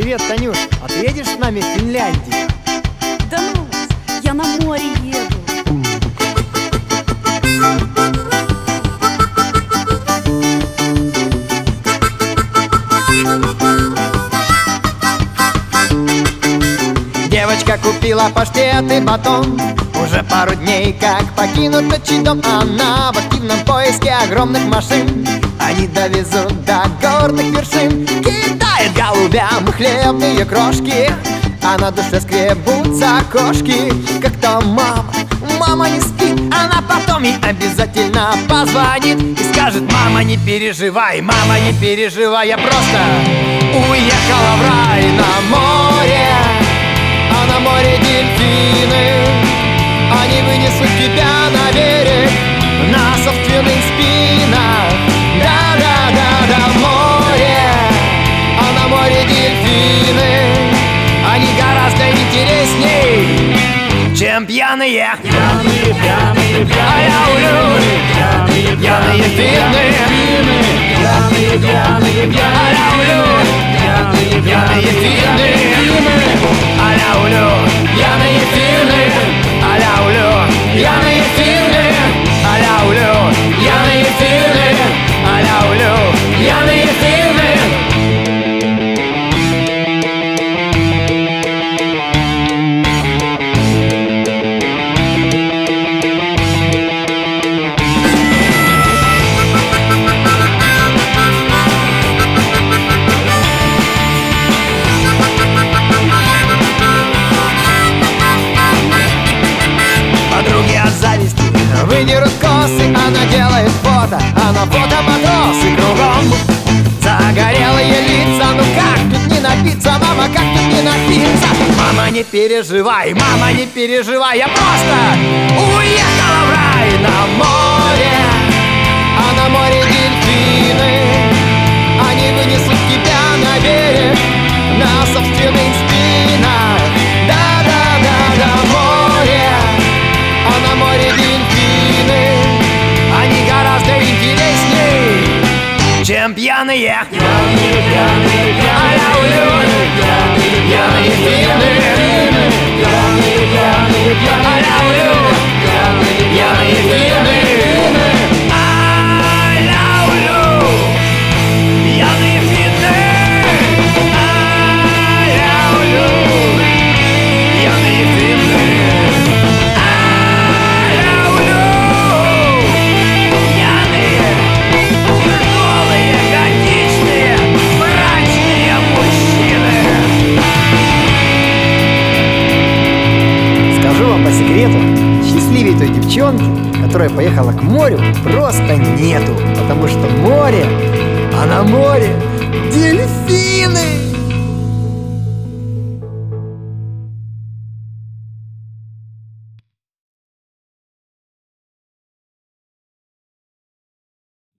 Привет, Танюш, а ты едешь с нами в Финляндию? Да ну вас, я на море еду. Девочка купила паштет и батон. Уже пару дней как покинут отчий дом. Она в активном поиске огромных машин. Они довезут до горных вершин. Кидает голубям хлебные крошки, а на душе скребутся кошки. Как там мама не спит. Она потом ей обязательно позвонит и скажет: мама, не переживай, я просто уехала в рай на море. А на море дельфины, они вынесут тебя на берег на собственных спинах. Да, море. А на море дельфины, они гораздо интересней, чем пьяные. А я люблю пьяные финны. А я люблю пьяные финны. А я люблю пьяные финны. А я люблю пьяные финны. А я люблю пьяные финны. А я люблю пьяные финны. Выдерут косы, она делает фото, а на фото матросы кругом. Загорелые лица, ну как тут не напиться, мама, как тут не напиться? Мама, не переживай, я просто уехала в рай на море. А на море дельфины, они вынесут тебя на берег на собственных спинах. Да, море. А на море дельфины, они гораздо интересней, чем пьяные. А я люблю пьяные финны. А я люблю пьяные финны. А я люблю пьяные финны. А я люблю пьяные финны. По секрету, счастливее той девчонки, которая поехала к морю, просто нету. Потому что море, а на море дельфины.